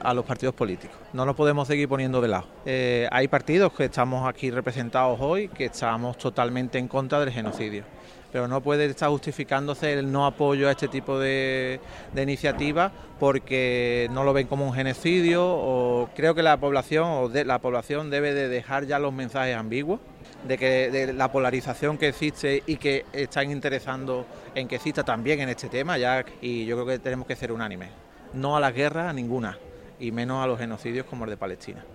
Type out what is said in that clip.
a los partidos políticos. No nos podemos seguir poniendo de lado. Hay partidos que estamos aquí representados hoy que estamos totalmente en contra del genocidio, pero no puede estar justificándose el no apoyo a este tipo de iniciativas porque no lo ven como un genocidio. O creo que la población debe de dejar ya los mensajes ambiguos de la polarización que existe y que están interesando en que exista también en este tema ya, y yo creo que tenemos que ser unánimes. No a las guerras, a ninguna, y menos a los genocidios como el de Palestina.